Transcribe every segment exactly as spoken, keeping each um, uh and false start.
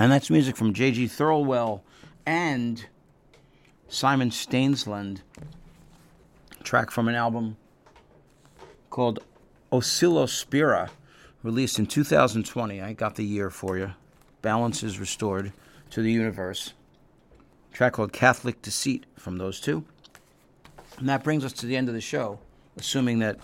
And that's music from J G Thirlwell and Simon Stainsland. A track from an album called Oscillospira, released in two thousand twenty. I got the year for you. Balance is restored to the universe. A track called Catholic Deceit from those two. And that brings us to the end of the show, assuming that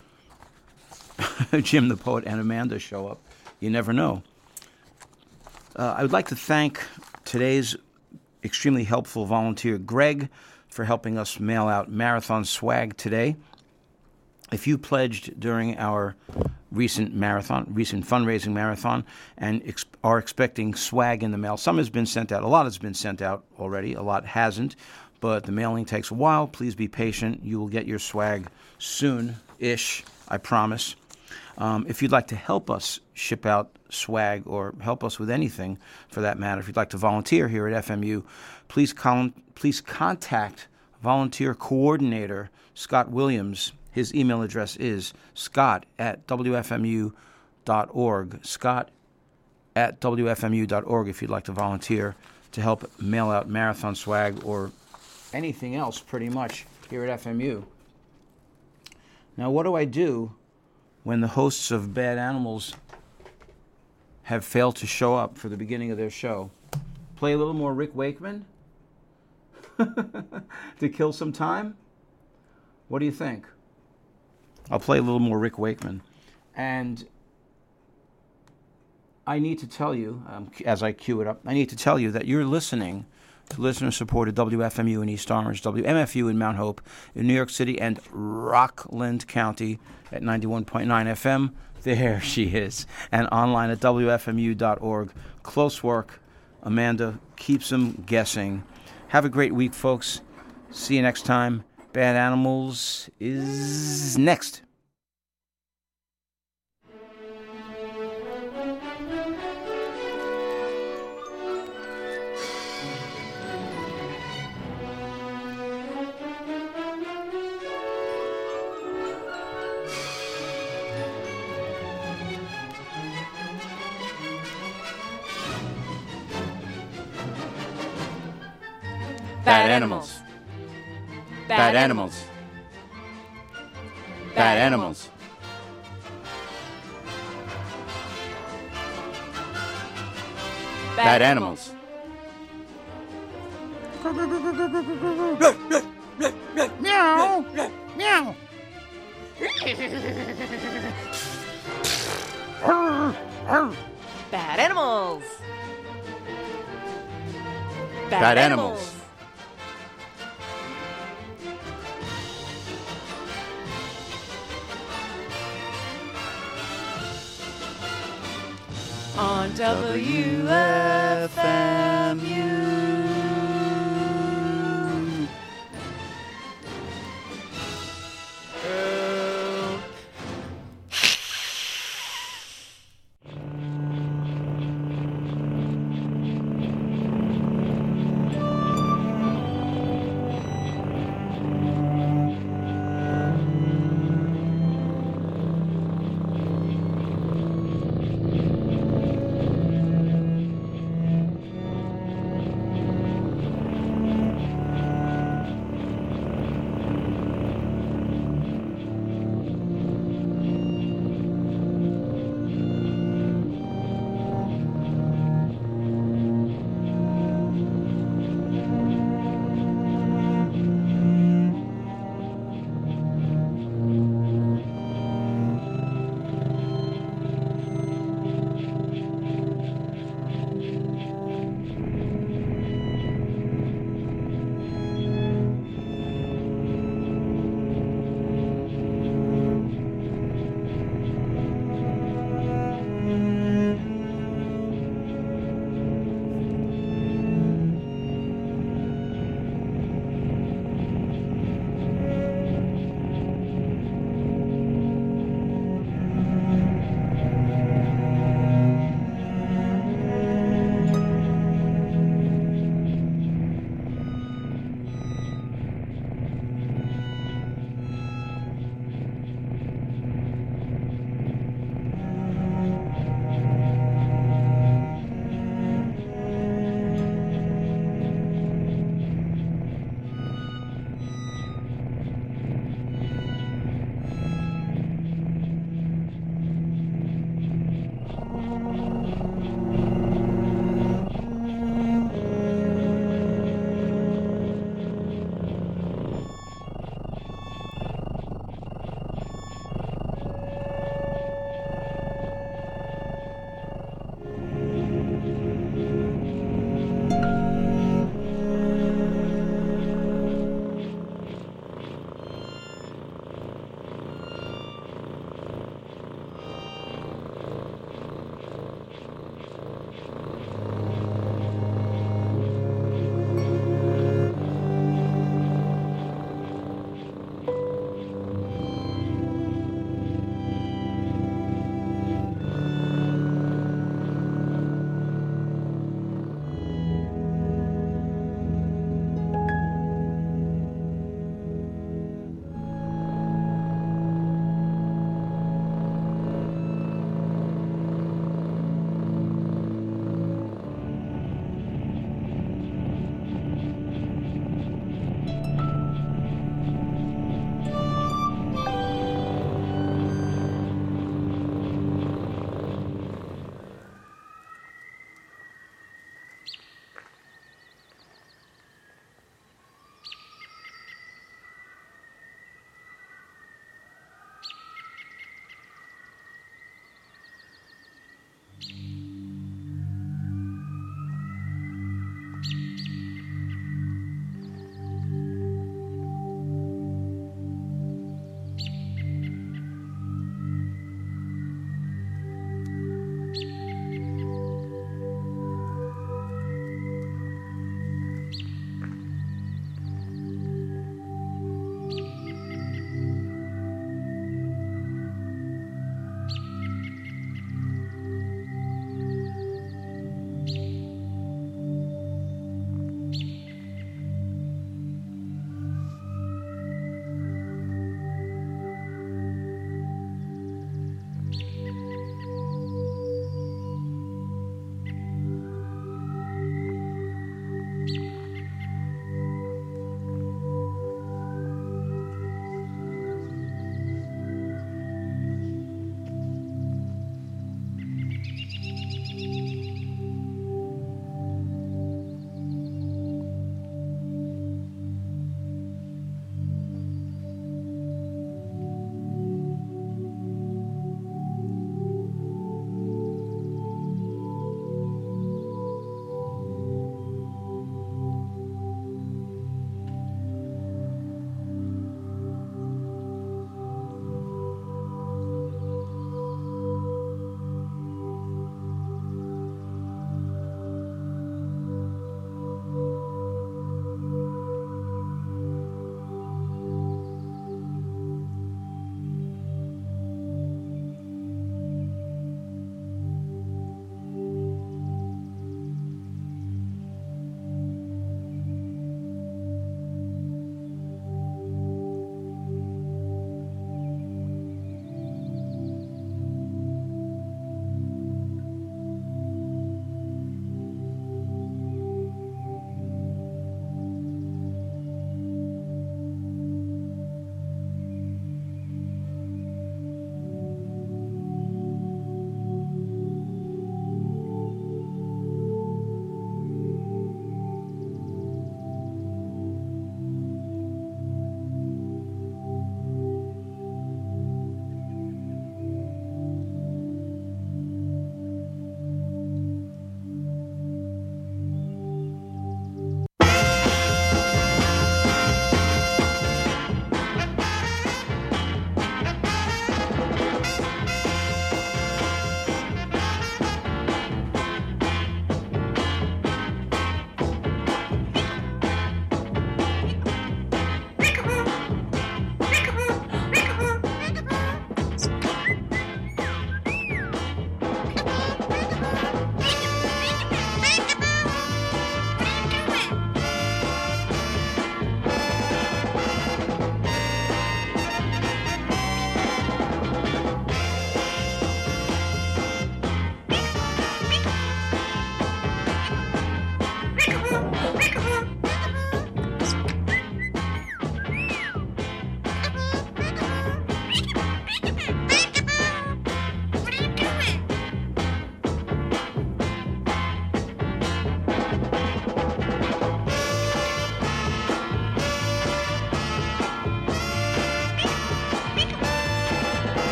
Jim the Poet and Amanda show up. You never know. Uh, I would like to thank today's extremely helpful volunteer, Greg, for helping us mail out marathon swag today. If you pledged during our recent marathon, recent fundraising marathon, and ex- are expecting swag in the mail, some has been sent out. A lot has been sent out already. A lot hasn't, but the mailing takes a while. Please be patient. You will get your swag soon-ish, I promise. Um, if you'd like to help us ship out swag or help us with anything for that matter, if you'd like to volunteer here at F M U, please con- please contact volunteer coordinator Scott Williams. His email address is scott at w f m u dot org, scott at w f m u dot org if you'd like to volunteer to help mail out marathon swag or anything else pretty much here at F M U. Now, what do I do when the hosts of Bad Animals have failed to show up for the beginning of their show? Play a little more Rick Wakeman to kill some time? What do you think? I'll play a little more Rick Wakeman. And I need to tell you, um, as I cue it up, I need to tell you that you're listening to listener-supported W F M U in East Orange, W M F U in Mount Hope, in New York City, and Rockland County at ninety-one point nine F M. There she is. And online at w f m u dot org. Close work. Amanda keeps them guessing. Have a great week, folks. See you next time. Bad Animals is next. Bad animals. Bad animals. Bad animals. Bad animals. Meow. Meow. Bad animals. Bad animals. On W F M U.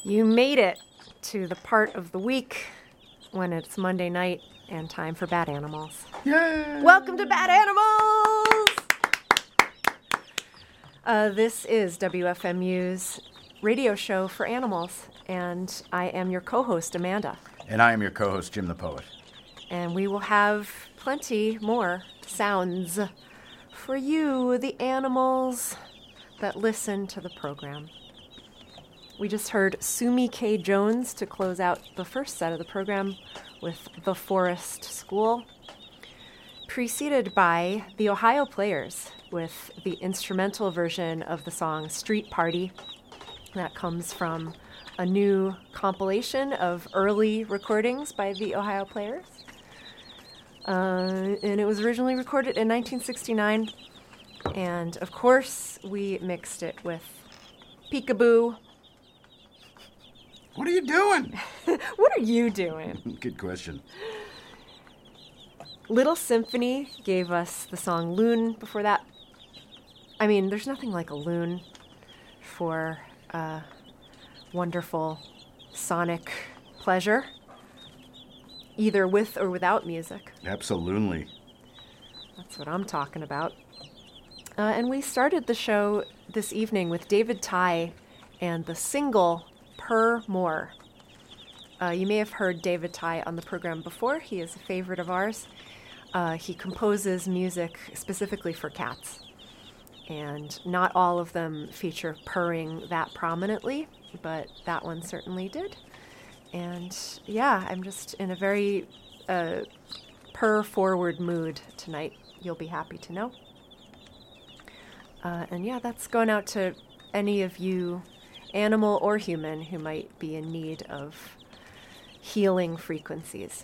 You made it to the part of the week when it's Monday night and time for Bad Animals. Yay! Welcome to Bad Animals! Uh, this is W F M U's radio show for animals, and I am your co-host, Amanda. And I am your co-host, Jim the Poet. And we will have plenty more sounds for you, the animals that listen to the program. We just heard Sumi K. Jones to close out the first set of the program with The Forest School, preceded by the Ohio Players with the instrumental version of the song Street Party. That comes from a new compilation of early recordings by the Ohio Players. Uh, and it was originally recorded in nineteen sixty-nine. And of course, we mixed it with Peekaboo. What are you doing? What are you doing? Good question. Little Symphony gave us the song Loon before that. I mean, there's nothing like a loon for uh, wonderful sonic pleasure, either with or without music. Absolutely. That's what I'm talking about. Uh, and we started the show this evening with David Tye and the single Per More. Uh, you may have heard David Tye on the program before. He is a favorite of ours. Uh, he composes music specifically for cats. And not all of them feature purring that prominently, but that one certainly did. And yeah, I'm just in a very uh, purr-forward mood tonight, you'll be happy to know. Uh, and yeah, that's going out to any of you, animal or human, who might be in need of healing frequencies.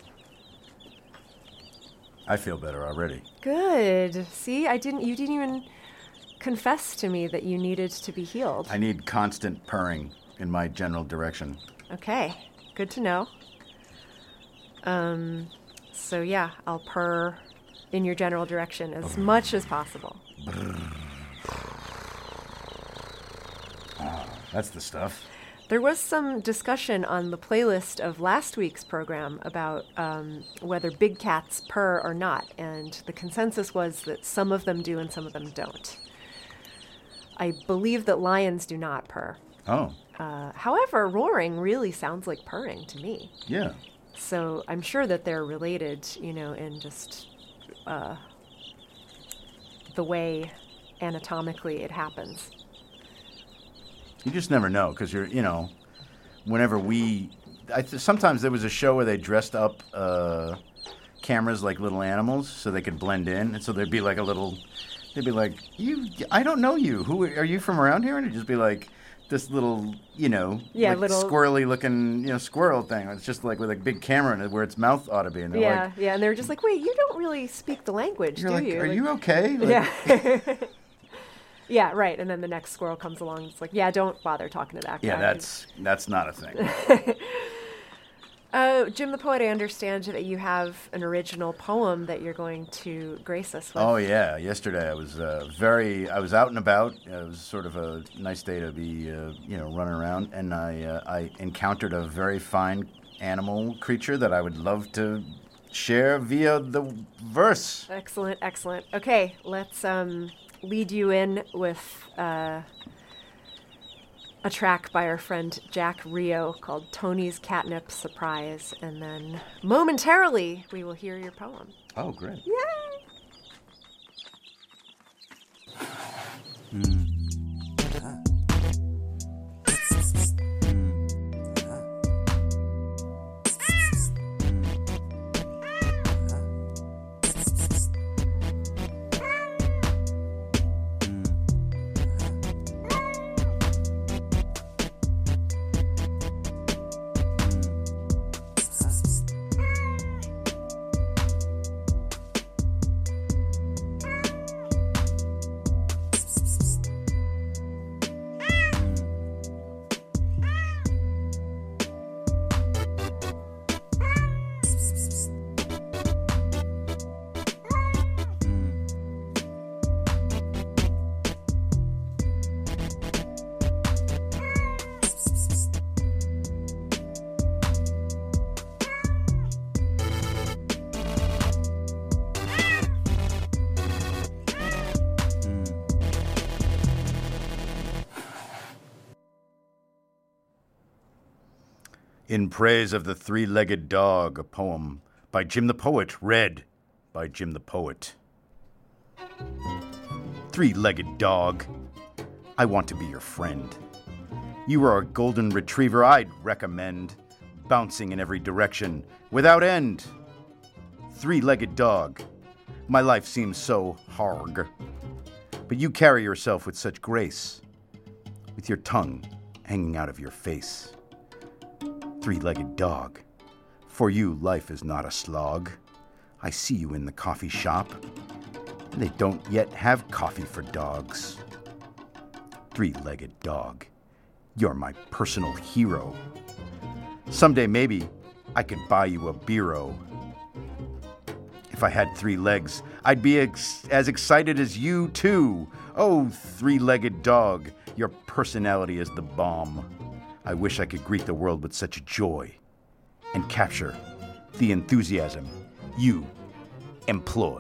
I feel better already. Good. See, I didn't. You didn't even confess to me that you needed to be healed. I need constant purring in my general direction. Okay, good to know. Um, so yeah, I'll purr in your general direction as much as possible. Oh, that's the stuff. There was some discussion on the playlist of last week's program about um, whether big cats purr or not, and the consensus was that some of them do and some of them don't. I believe that lions do not purr. Oh. Uh, however, roaring really sounds like purring to me. Yeah. So I'm sure that they're related, you know, in just uh, the way anatomically it happens. You just never know, because you're, you know, whenever we, I th- sometimes there was a show where they dressed up uh, cameras like little animals so they could blend in, and so there'd be like a little, they'd be like, you, I don't know you. Who are you from around here? And it'd just be like this little, you know, yeah, like little squirrely looking, you know, squirrel thing. It's just like with a big camera in it where its mouth ought to be. And they're yeah, like, yeah, and they're just like, wait, you don't really speak the language, you're do like, you? are like, you okay? Like, yeah. Yeah, right. And then the next squirrel comes along. It's like, yeah, don't bother talking to that guy. Yeah, that's that's not a thing. uh, Jim the Poet, I understand that you have an original poem that you're going to grace us with. Oh yeah, yesterday I was uh, very, I was out and about. It was sort of a nice day to be, uh, you know, running around, and I uh, I encountered a very fine animal creature that I would love to share via the verse. Excellent, excellent. Okay, let's um. lead you in with uh, a track by our friend Jack Rio called Tony's Catnip Surprise, and then momentarily we will hear your poem. Oh, great. Yay! Mm. In Praise of the Three-Legged Dog, a poem by Jim the Poet, read by Jim the Poet. Three-legged dog, I want to be your friend. You are a golden retriever I'd recommend, bouncing in every direction without end. Three-legged dog, my life seems so hard, but you carry yourself with such grace, with your tongue hanging out of your face. Three-legged dog, for you life is not a slog. I see you in the coffee shop, and they don't yet have coffee for dogs. Three-legged dog, you're my personal hero. Someday maybe I could buy you a bureau. If I had three legs, I'd be ex- as excited as you too. Oh, three-legged dog, your personality is the bomb. I wish I could greet the world with such joy and capture the enthusiasm you employ.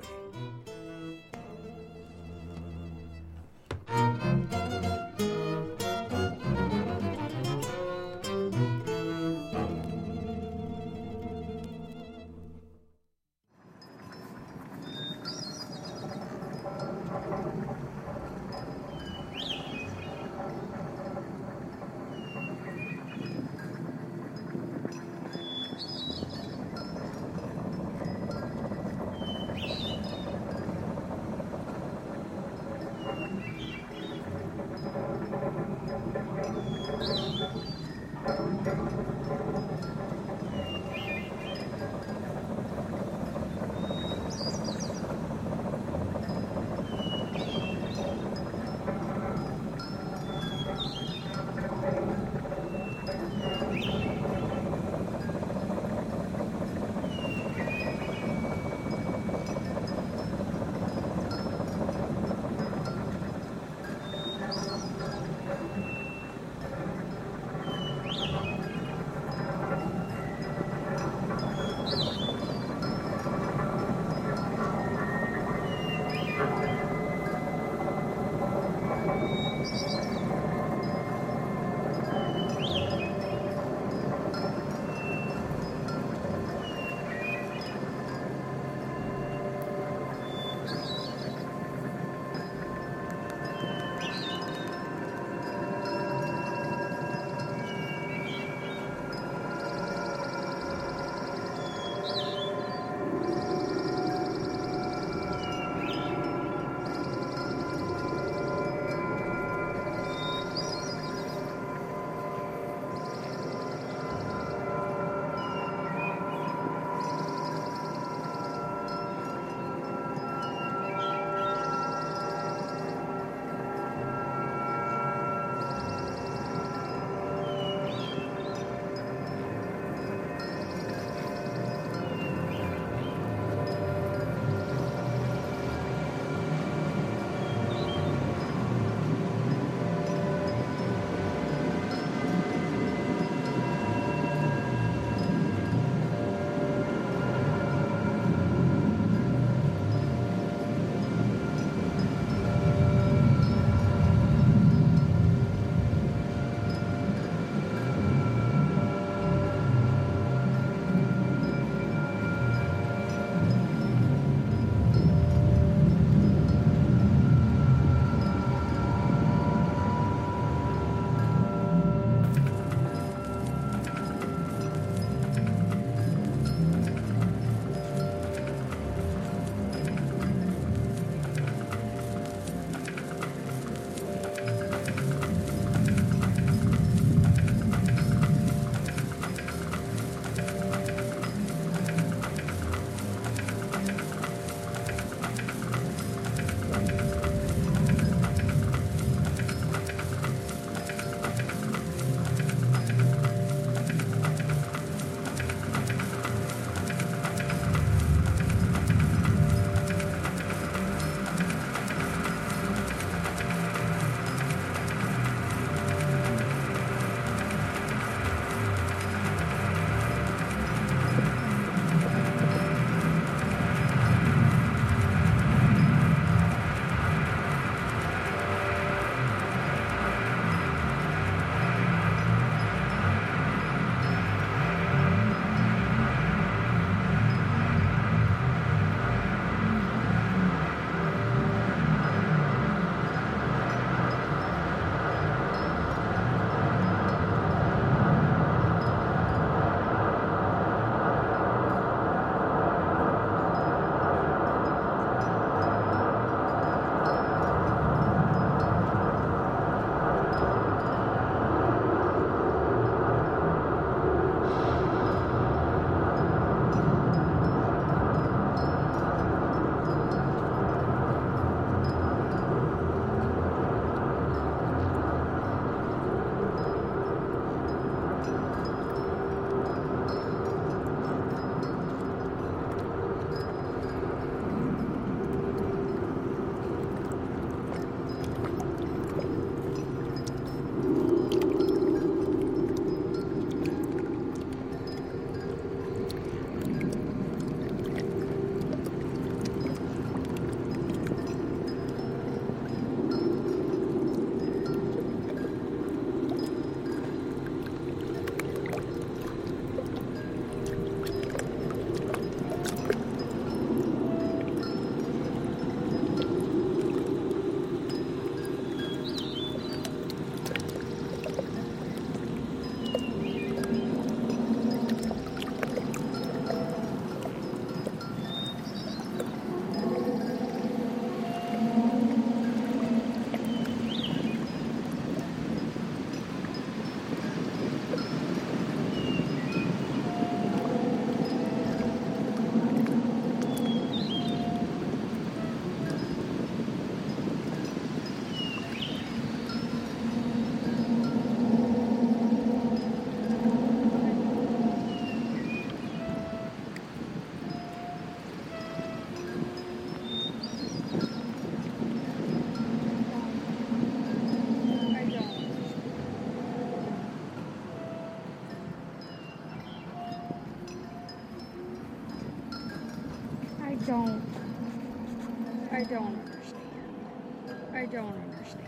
don't. I don't understand. I don't understand.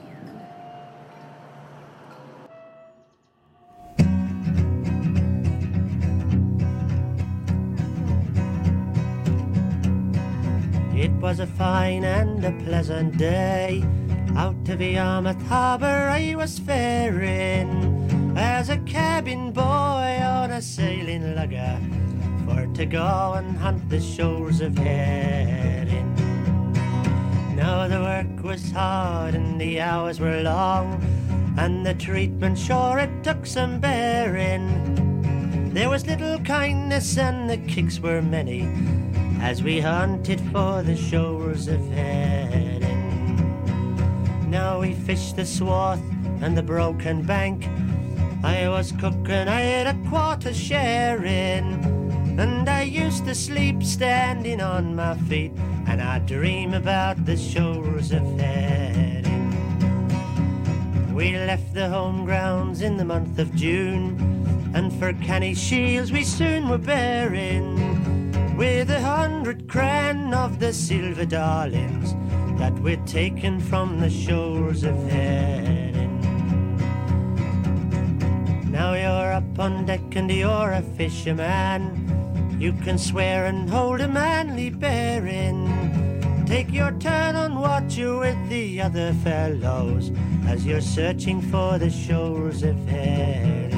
It was a fine and a pleasant day. Out to the Yarmouth Harbour I was faring, as a cabin boy on a sailing lugger, for to go and hunt the shores of herring. Now the work was hard and the hours were long, and the treatment sure it took some bearing. There was little kindness and the kicks were many, as we hunted for the shores of herring. Now we fished the swath and the broken bank. I was cook and I had a quarter share in, and I used to sleep standing on my feet, and I'd dream about the shores of herring. We left the home grounds in the month of June, and for Canny Shields we soon were bearing, with a hundred cran of the silver darlings that we'd taken from the shores of herring. Now you're up on deck and you're a fisherman, you can swear and hold a manly bearing. Take your turn on watch you with the other fellows, as you're searching for the shores of herring.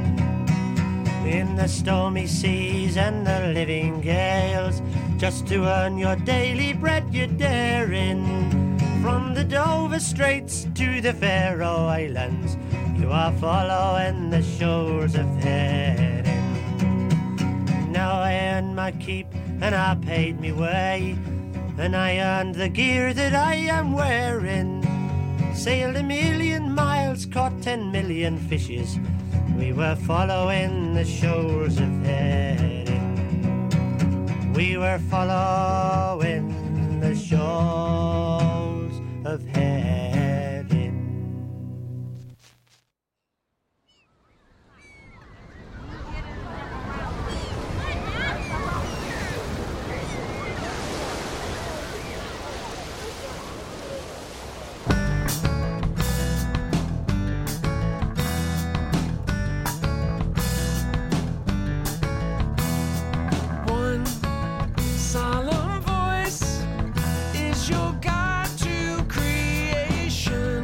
In the stormy seas and the living gales, just to earn your daily bread you're daring. From the Dover Straits to the Faroe Islands, you are following the shores of herring. Now I earned my keep and I paid me way, and I earned the gear that I am wearing. Sailed a million miles, caught ten million fishes, we were following the shores of herring. We were following the shores of herring. Solemn voice is your guide to creation.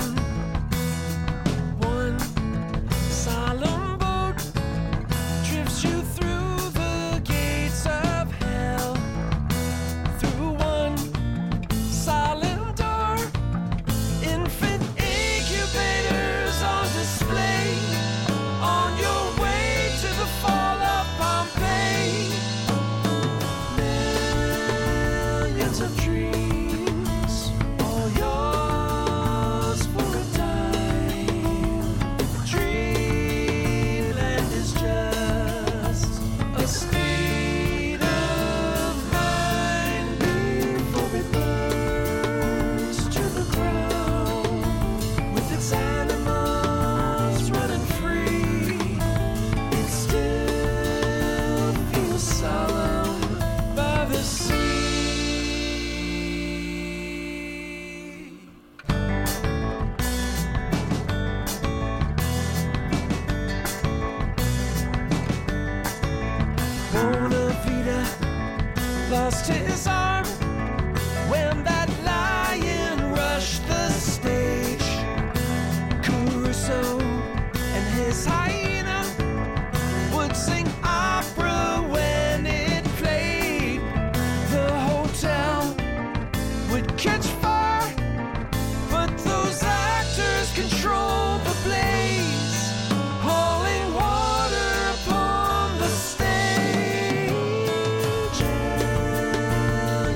One solemn boat drifts you through the gates of hell. Through one solemn door, infant incubators on display. On your way to the fall of Pompeii. Of dreams, all yours for a time. Dreamland is just a state of mind before it burns to the ground, with its animals running free. It still feels solemn by the sea. Bonavita lost his arm when that lion rushed the stage. Caruso and his hyena would sing opera when it played. The hotel would catch fire, but those actors control the blaze, hauling water upon the stage.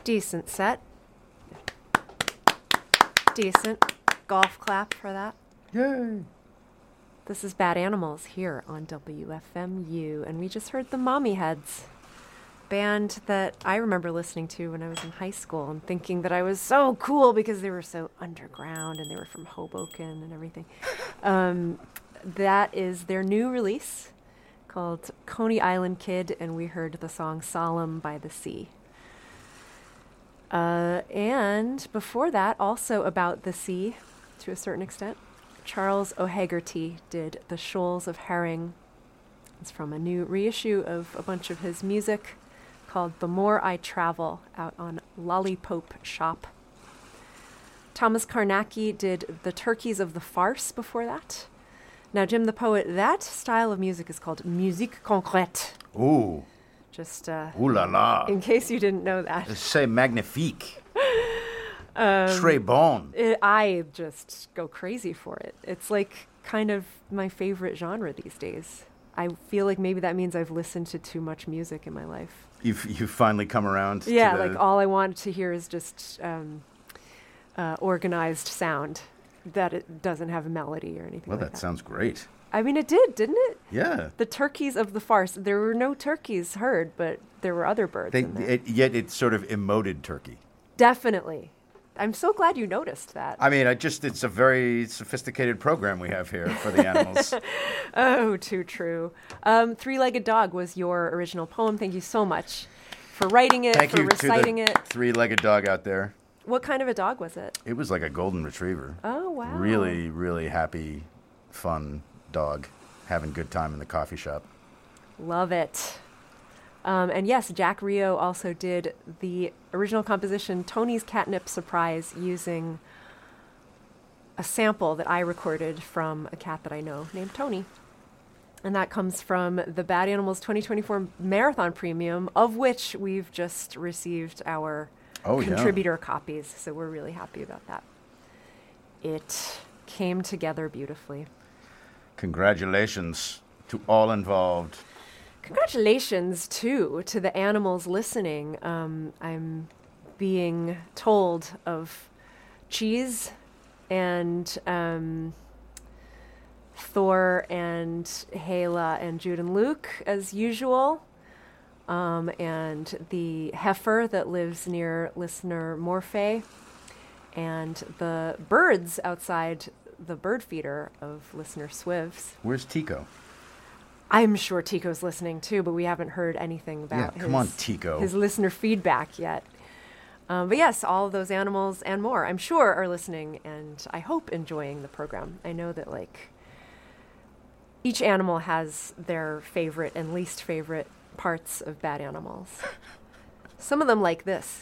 Decent set. Decent. Golf clap for that. Yay. This is Bad Animals here on W F M U, and we just heard the Mommy Heads, band that I remember listening to when I was in high school and thinking that I was so cool because they were so underground and they were from Hoboken and everything. Um, that is their new release called Coney Island Kid, and we heard the song Solemn by the Sea. Uh, and before that, also about the sea, to a certain extent, Charles O'Hagerty did The Shoals of Herring. It's from a new reissue of a bunch of his music called The More I Travel, out on Lollipop Shop. Thomas Carnacki did The Turkeys of the Farce before that. Now, Jim the Poet, that style of music is called musique concrète. Ooh. Just uh, Ooh la la. in case you didn't know that. C'est magnifique. Um, Très bon. It, I just go crazy for it. It's like kind of my favorite genre these days. I feel like maybe that means I've listened to too much music in my life. You've, you've finally come around Yeah, to the... like all I want to hear is just um, uh, organized sound that it doesn't have a melody or anything Well, like that that. sounds great. I mean, it did, didn't it? Yeah. The Turkeys of the Farce. There were no turkeys heard, but there were other birds They, in there. it, yet it sort of emoted turkey. Definitely. I'm so glad you noticed that. I mean, I just it's a very sophisticated program we have here for the animals. Oh, too true. Um, Three-Legged Dog was your original poem. Thank you so much for writing it, Thank for you reciting to the it. three-legged dog out there. What kind of a dog was it? It was like a golden retriever. Oh, wow. Really, really happy, fun dog, having good time in the coffee shop. Love it. Um, and yes, Jack Rio also did the original composition Tony's Catnip Surprise using a sample that I recorded from a cat that I know named Tony. And that comes from the Bad Animals twenty twenty-four Marathon Premium, of which we've just received our Oh, yeah. contributor copies. So we're really happy about that. It came together beautifully. Congratulations to all involved. Congratulations, too, to the animals listening. Um, I'm being told of Cheese and um, Thor and Hala and Jude and Luke, as usual, um, and the heifer that lives near listener Morphe, and the birds outside the bird feeder of listener Swivs. Where's Tico? I'm sure Tico's listening too, but we haven't heard anything about Yeah, his, come on, Tico. his listener feedback yet. Um, but yes, all of those animals and more, I'm sure, are listening and I hope enjoying the program. I know that like each animal has their favorite and least favorite parts of Bad Animals. Some of them like this.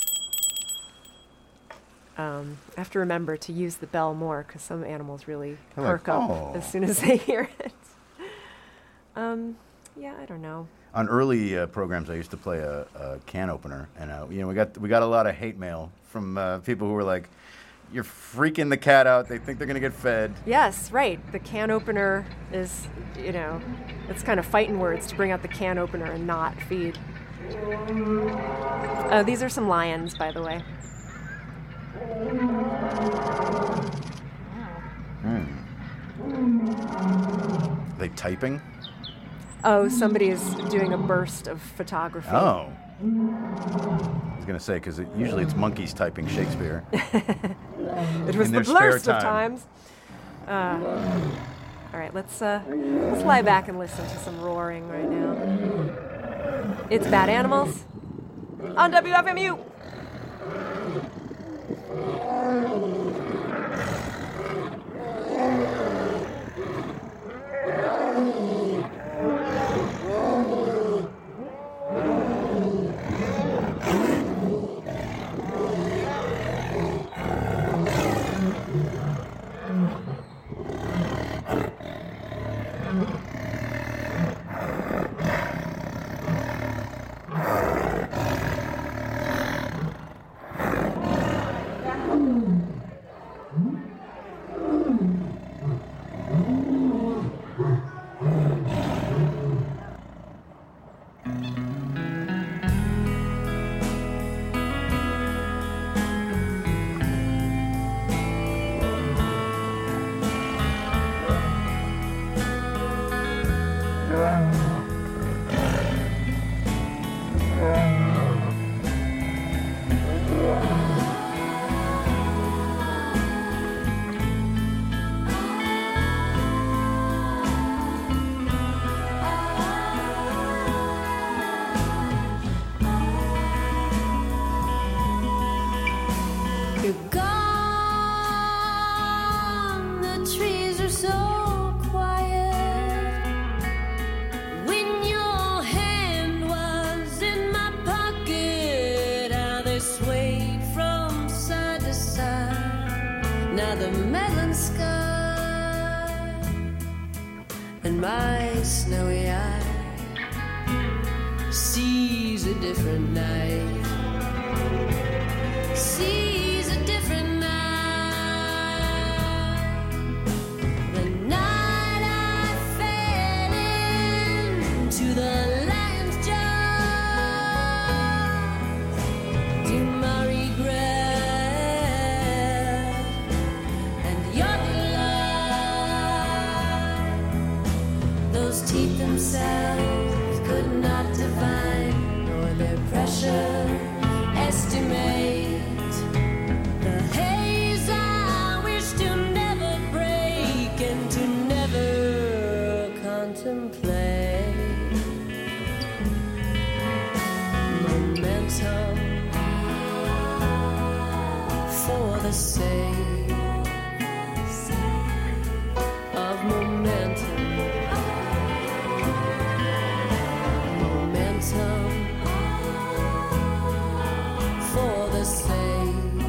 Um, I have to remember to use the bell more because some animals really They're like, perk up "Oh." as soon as they hear it. Um, yeah, I don't know. On early uh, programs, I used to play a, a can opener, and uh, you know we got we got a lot of hate mail from uh, people who were like, "You're freaking the cat out. They think they're gonna get fed." Yes, right. The can opener is, you know, it's kind of fighting words to bring out the can opener and not feed. Uh, these are some lions, by the way. Hmm. They typing? Oh, somebody's doing a burst of photography. Oh. I was gonna say because it, usually it's monkeys typing Shakespeare. It was in the their spare blurst of time. times. Uh, all right, let's uh, let's lie back and listen to some roaring right now. It's Bad Animals on W F M U. You're gone, the trees are so quiet. When your hand was in my pocket, how they swayed from side to side. Now the melon sky and my snowy eye sees a different night. Sees a different night. The night I fell into the lion's jaws, to my regret and your delight. Those teeth themselves could not divine, nor their pressure estimate. Momentum for the sake of momentum. Momentum for the sake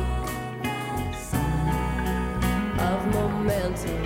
of momentum.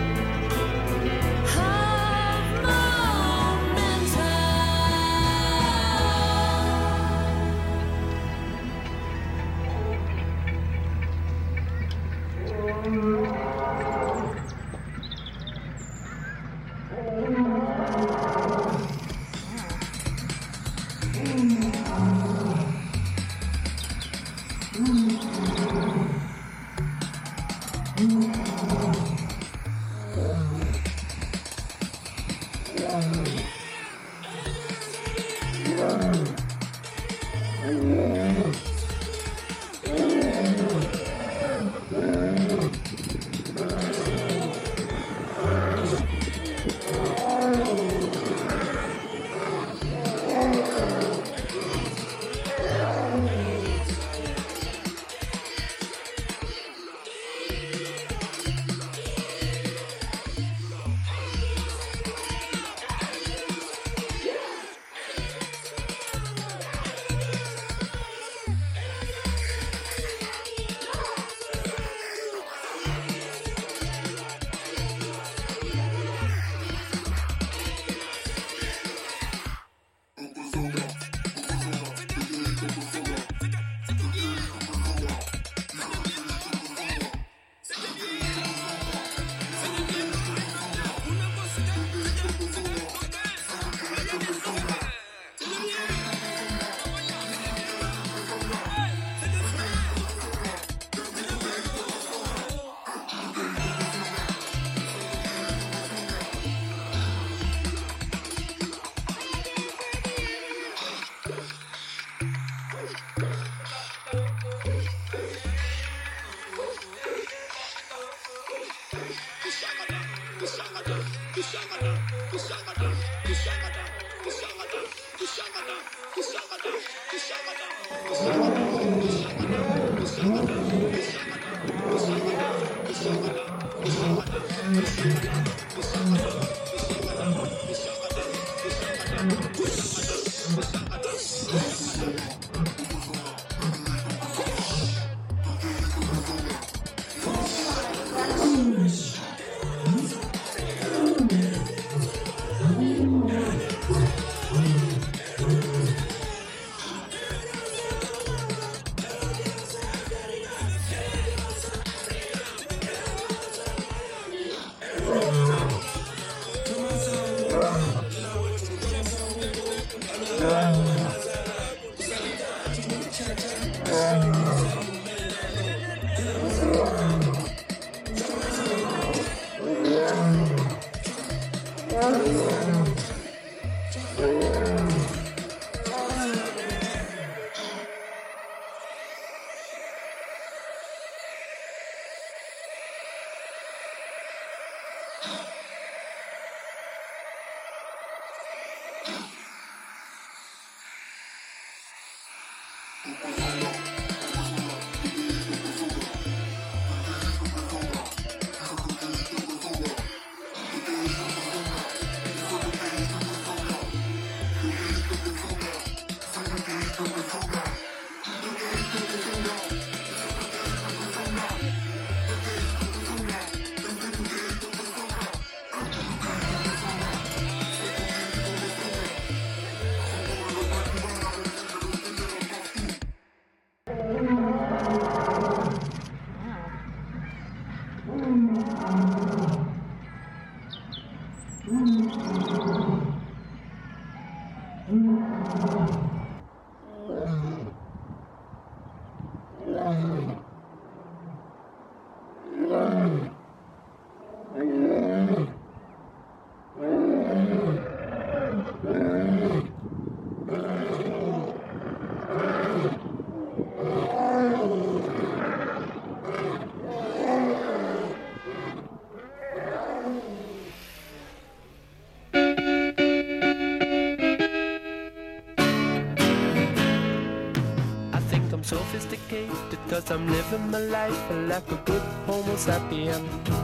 Sophisticated, cause I'm living my life like a good homo sapien.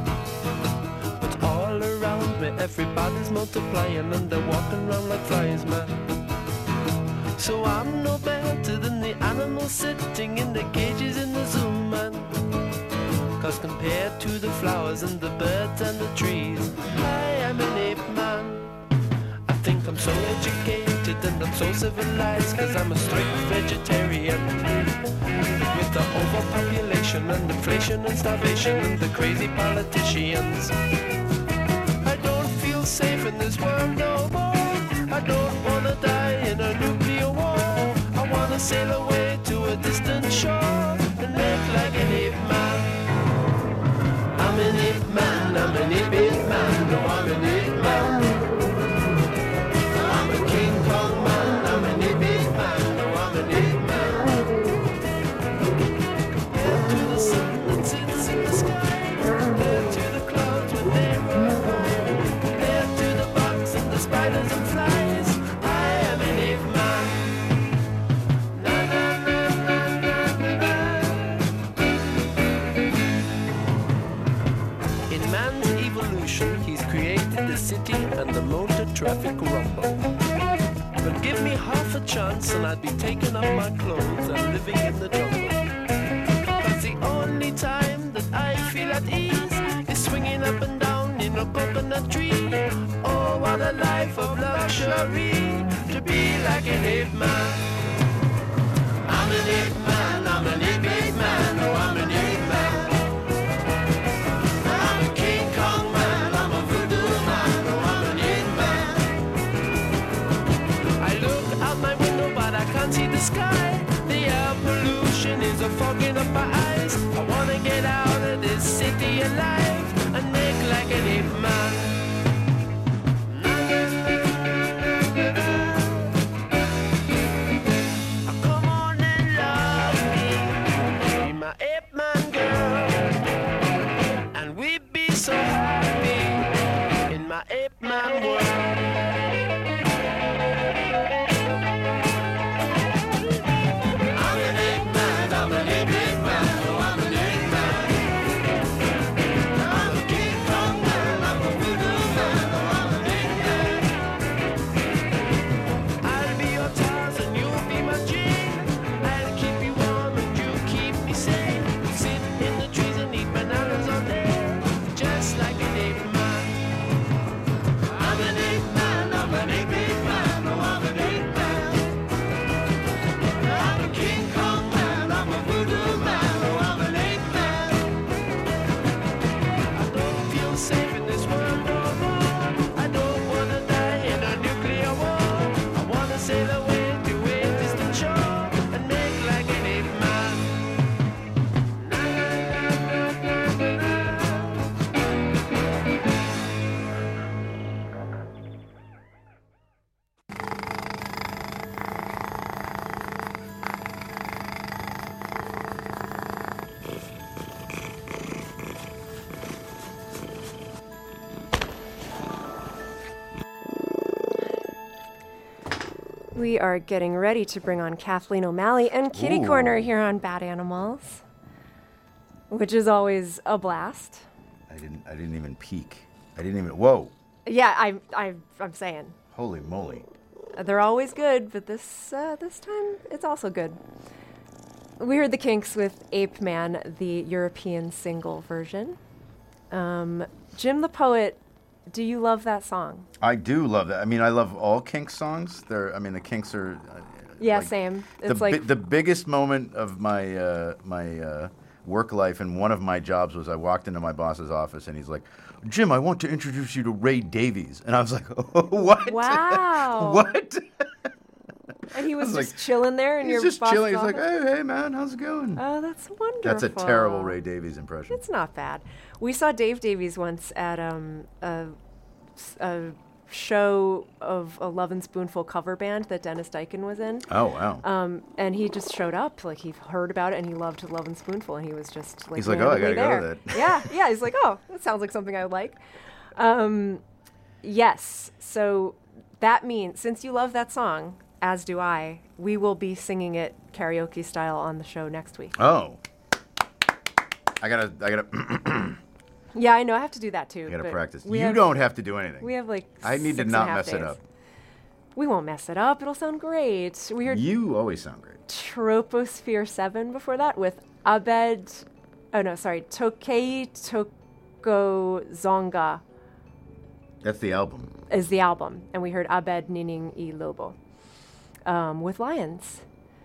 But all around me everybody's multiplying and they're walking around like flies, man. So I'm no better than the animals sitting in the cages in the zoo, man. Cause compared to the flowers and the birds and the trees, I am an ape man. I think I'm so educated and I'm so civilized, cause I'm a strict vegetarian. With the overpopulation and inflation and starvation and the crazy politicians, I don't feel safe in this world no more. I don't wanna die in a nuclear war. I wanna sail away to a distant shore and make like an ape man. I'm an ape man, I'm an ape ape man, no I'm an ape man. I'm a King Kong man, I'm an ape ape man, no I'm an ape man. Compared to the sun that sits in the sky, compared to the clouds when they roll, compared to the bugs and the spiders and flies, I am an ape man. Na na na na na na. In man's evolution, he's created the city and the motor traffic rumble. But give me half a chance and I'd be taking off my clothes and living in the jungle. Cause the only time that I feel at ease is swinging up and down in a coconut tree. Oh, what a life of luxury, to be like an ape man. I'm an ape man, I'm an ape ape man, oh I'm an ape man. I'm a King Kong man, I'm a voodoo man, oh I'm an ape man. I look out my window but I can't see the sky. The air pollution is a fogging up my eyes. I wanna get out of this city alive and make like an ape man. Come on and love me, be my ape man girl, and we'd be so happy in my ape man world. We are getting ready to bring on Kathleen O'Malley and Kitty Ooh. Corner here on Bad Animals, which is always a blast. I didn't. I didn't even peek. I didn't even. Whoa! Yeah, I, I, I'm saying. Holy moly! They're always good, but this uh, this time it's also good. We heard the Kinks with Ape Man, the European single version. Um, Jim the Poet, do you love that song? I do love that. I mean, I love all Kinks songs. They're. I mean, the Kinks are. Uh, Yeah, like same. The, It's like bi- the biggest moment of my uh, my uh, work life, and one of my jobs was I walked into my boss's office, and he's like, "Jim, I want to introduce you to Ray Davies," and I was like, oh, "What? Wow. What?" And he was, I was just like, chilling there in He's your just boss's chilling. He's like, office? "Hey, hey, man, how's it going?" Oh, that's wonderful. That's a terrible Ray Davies impression. It's not bad. We saw Dave Davies once at um, a, a show of a Love and Spoonful cover band that Dennis Dyken was in. Oh, wow. Um, and he just showed up. Like, he heard about it, and he loved Love and Spoonful, and he was just like, He's like, "Oh, I randomly gotta go to there." that. Yeah, yeah. He's like, "Oh, that sounds like something I would like." Um, yes. So that means, since you love that song, as do I, we will be singing it karaoke style on the show next week. Oh. I gotta, I gotta, Yeah, I know. I have to do that too. I gotta but practice. we You have- don't have to do anything. We have like. I need to six and a not half mess it days. up. We won't mess it up. It'll sound great. We heard You always sound great. Troposphere seven before that with Abed. Oh no, sorry, Tokei Toko Zonga That's the album. is the album, and we heard Abed Nining y Lobo um, with Lions.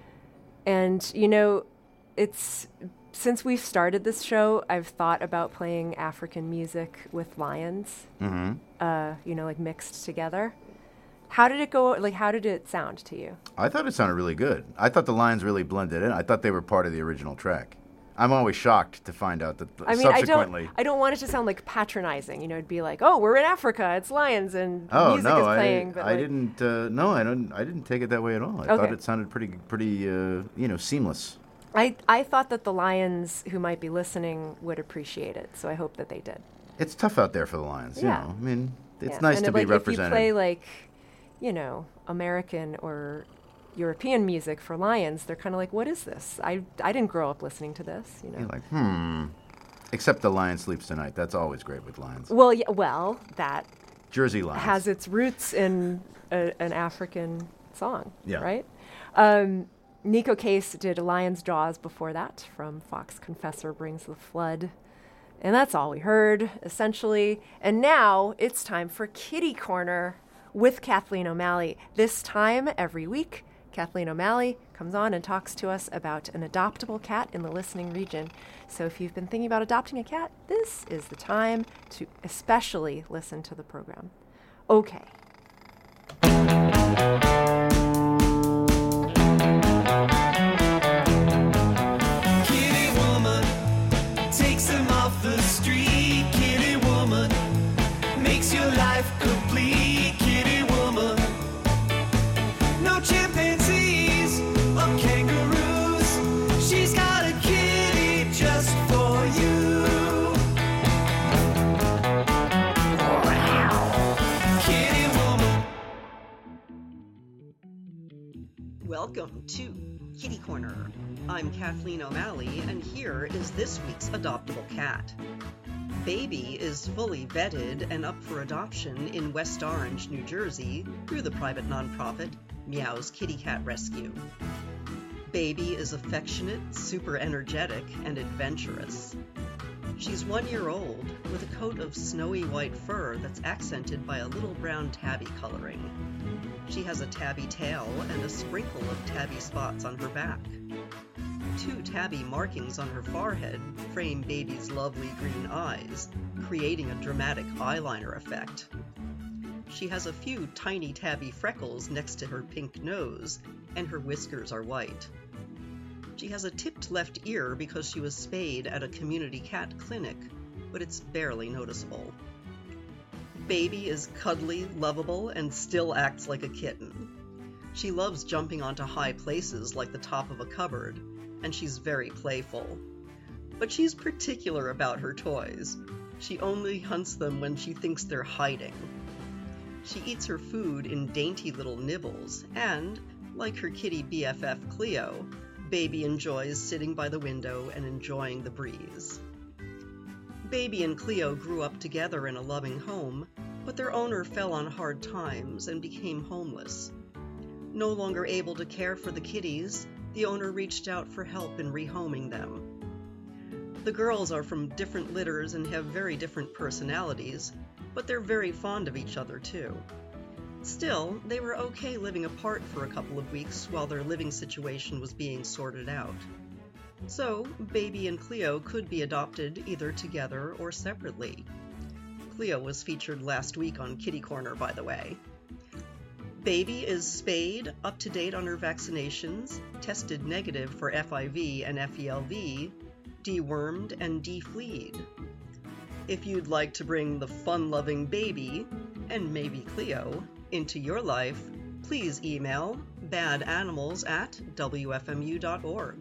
And you know, it's since we've started this show, I've thought about playing African music with lions. Mm-hmm. Uh, you know, like mixed together. How did it go? Like, how did it sound to you? I thought it sounded really good. I thought the lines really blended in. I thought they were part of the original track. I'm always shocked to find out that I mean, I subsequently. don't, I don't want it to sound like patronizing. You know, it'd be like, oh, we're in Africa, it's lions, and oh music no, is playing. I, but I like, didn't. Uh, no, I don't. I didn't take it that way at all. I thought Okay. it sounded pretty, pretty, uh, you know, seamless. I, I thought that the lions who might be listening would appreciate it, so I hope that they did. It's tough out there for the Lions. You Yeah. know, I mean, it's Yeah. nice and to it, be like, represented. If you play like, you know, American or European music for lions, they're kind of like, what is this? I I didn't grow up listening to this. You know. You're like, hmm. Except the Lion Sleeps Tonight. That's always great with Lions. Well, yeah, well, that Jersey Lions. has its roots in a, an African song, Yeah. right? Um, Nico Case did Lion's Jaws before that from Fox Confessor Brings the Flood. And that's all we heard, essentially. And now it's time for Kitty Corner with Kathleen O'Malley. This time every week, Kathleen O'Malley comes on and talks to us about an adoptable cat in the listening region. So if you've been thinking about adopting a cat, this is the time to especially listen to the program. Okay. Kitty woman takes them off the street. Kitty woman makes your life complete. Kitty woman, no chimpanzees or kangaroos. She's got a kitty just for you. Kitty woman. Welcome to Kitty Corner. I'm Kathleen O'Malley, and here is this week's adoptable cat. Baby is fully vetted and up for adoption in West Orange, New Jersey, through the private nonprofit Meow's Kitty Cat Rescue. Baby is affectionate, super energetic, and adventurous. She's one year old, with a coat of snowy white fur that's accented by a little brown tabby coloring. She has a tabby tail and a sprinkle of tabby spots on her back. Two tabby markings on her forehead frame Baby's lovely green eyes, creating a dramatic eyeliner effect. She has a few tiny tabby freckles next to her pink nose, and her whiskers are white. She has a tipped left ear because she was spayed at a community cat clinic, but it's barely noticeable. Baby is cuddly, lovable, and still acts like a kitten. She loves jumping onto high places like the top of a cupboard, and she's very playful. But she's particular about her toys. She only hunts them when she thinks they're hiding. She eats her food in dainty little nibbles, and, like her kitty B F F Cleo, Baby enjoys sitting by the window and enjoying the breeze. Baby and Cleo grew up together in a loving home, but their owner fell on hard times and became homeless. No longer able to care for the kitties, the owner reached out for help in rehoming them. The girls are from different litters and have very different personalities, but they're very fond of each other too. Still, they were okay living apart for a couple of weeks while their living situation was being sorted out. So, Baby and Cleo could be adopted either together or separately. Cleo was featured last week on Kitty Corner, by the way. Baby is spayed, up to date on her vaccinations, tested negative for F I V and F E L V, dewormed and defleed. If you'd like to bring the fun-loving Baby, and maybe Cleo, into your life, please email badanimals at w f m u dot org.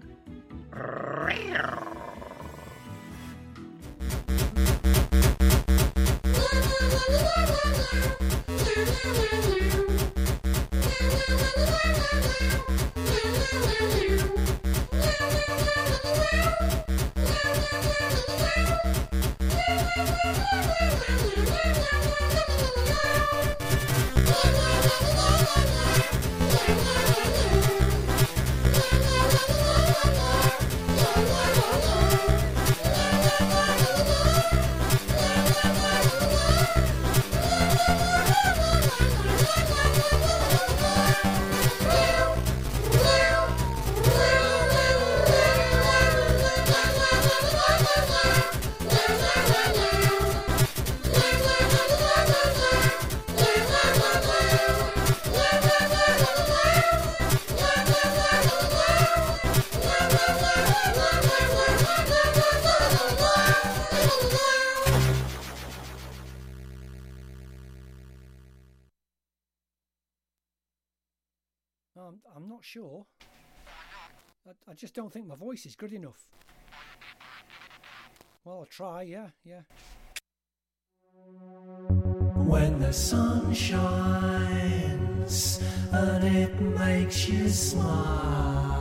Um, I'm not sure. I, I just don't think my voice is good enough. Well, I'll try, yeah, yeah. When the sun shines and it makes you smile,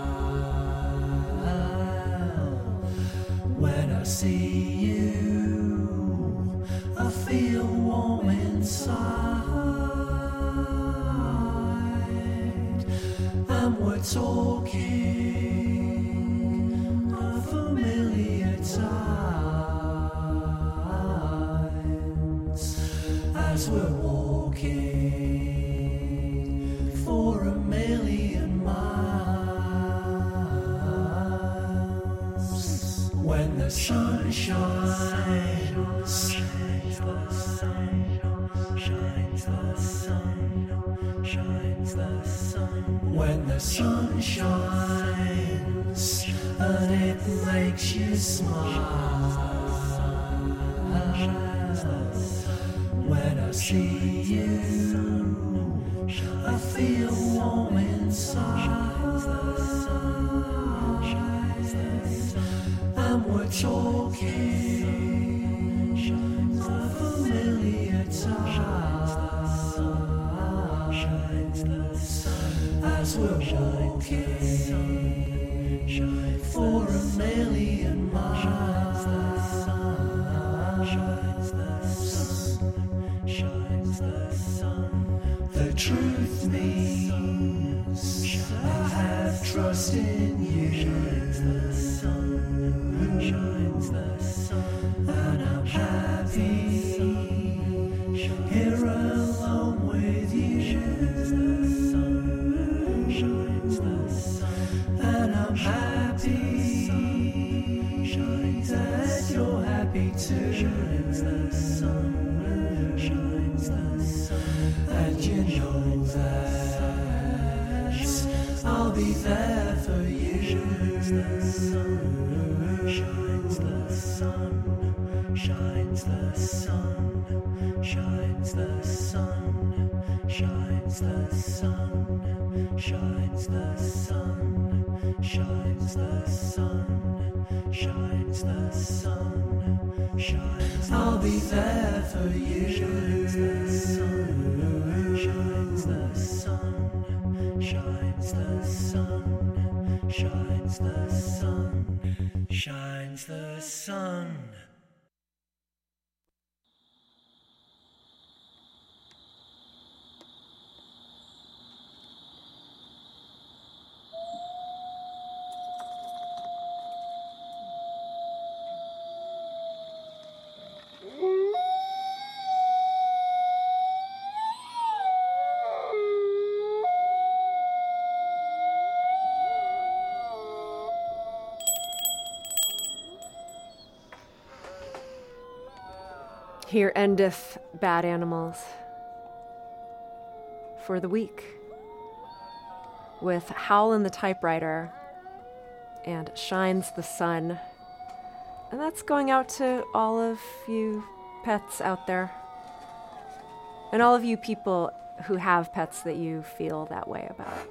when I see you, I feel warm inside, and we're talking a familiar times as we're walking for a million miles. When the sun shines, shines the sun, shines the sun, shines the sun. When the sun shines and it makes you smile, when I see you, I feel warm inside, and we're talking a familiar times as we're walking for a million miles. Shines the sun. The truth means I have trust in you. Shines the sun. Shines the sun. And I'm happy here alone with you. Shines the sun. Shines the sun. And I'm happy that you're happy too. Shines the sun. Shines the sun, and you know that I'll be there for you. Shines the sun, shines the sun, shines the sun, shines the sun, shines the sun, shines the sun, shines the sun, shines the sun, shines. I'll be there for you. Shines the sun. Shines the sun, shines the sun, shines the sun, shines the sun. Here endeth Bad Animals for the week with Howlin' the Typewriter and Shines the Sun. And that's going out to all of you pets out there. And all of you people who have pets that you feel that way about.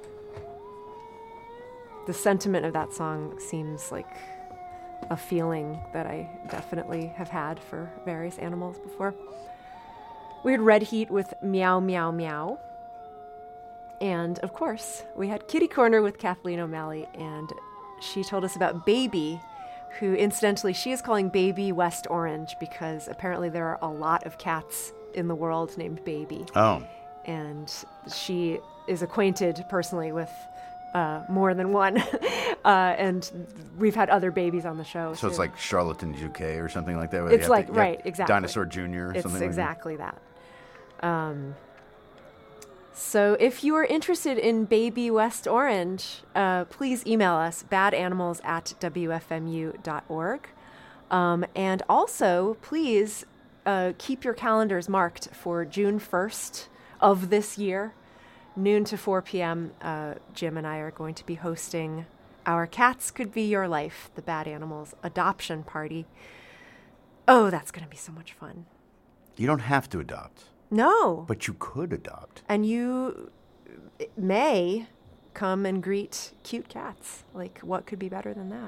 The sentiment of that song seems like a feeling that I definitely have had for various animals before. We had Red Heat with Meow Meow Meow. And of course, we had Kitty Corner with Kathleen O'Malley, and she told us about Baby, who incidentally she is calling Baby West Orange because apparently there are a lot of cats in the world named Baby. Oh. And she is acquainted personally with uh, more than one. uh, and we've had other babies on the show. So too. it's like Charlatan U K or something like that? Where It's they have like, to- right, yeah, exactly. Dinosaur Junior or it's something like exactly that. Um, so if you are interested in Baby West Orange, uh, please email us, badanimals at w f m u dot org. Um, and also, please uh, keep your calendars marked for June first of this year, noon to four p.m. Uh, Jim and I are going to be hosting Our Cats Could Be Your Life, the Bad Animals adoption party. Oh, that's going to be so much fun. that. You don't have to adopt. No. But you could adopt. And you may come and greet cute cats. Like, what could be better than that?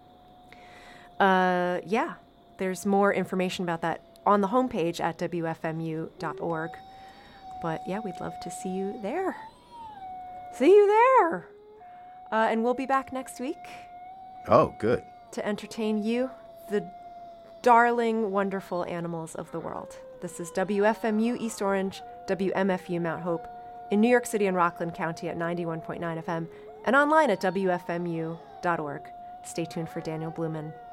Uh, yeah, there's more information about that on the homepage at w f m u dot org. But yeah, we'd love to see you there. See you there. Uh, and we'll be back next week Oh, good. to entertain you, the darling, wonderful animals of the world. This is W F M U East Orange, W M F U Mount Hope, in New York City and Rockland County at ninety-one point nine F M, and online at w f m u dot org. Stay tuned for Daniel Blumen.